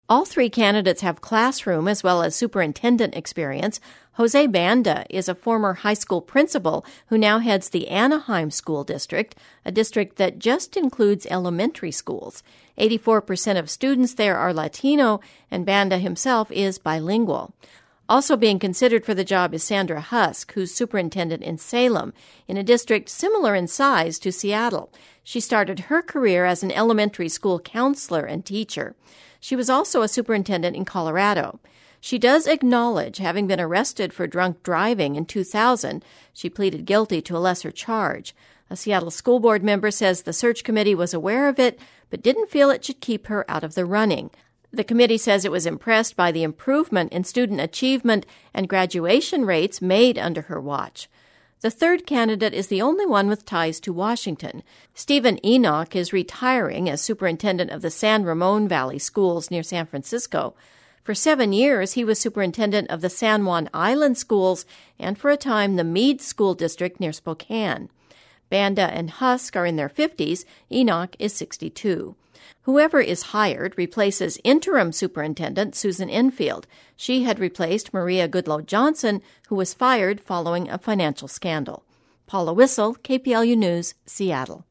All three candidates have classroom as well as superintendent experience. Jose Banda is a former high school principal who now heads the Anaheim School District, a district that just includes elementary schools. 84% of students there are Latino, and Banda himself is bilingual. Also being considered for the job is Sandra Husk, who's superintendent in Salem, in a district similar in size to Seattle. She started her career as an elementary school counselor and teacher. She was also a superintendent in Colorado. She does acknowledge having been arrested for drunk driving in 2000. She pleaded guilty to a lesser charge. A Seattle school board member says the search committee was aware of it, but didn't feel it should keep her out of the running. The committee says it was impressed by the improvement in student achievement and graduation rates made under her watch. The third candidate is the only one with ties to Washington. Stephen Enoch is retiring as superintendent of the San Ramon Valley Schools near San Francisco. For 7 years, he was superintendent of the San Juan Island Schools and for a time the Meade School District near Spokane. Banda and Husk are in their 50s. Enoch is 62. Whoever is hired replaces interim superintendent Susan Enfield. She had replaced Maria Goodloe Johnson, who was fired following a financial scandal. Paula Wissel, KPLU News, Seattle.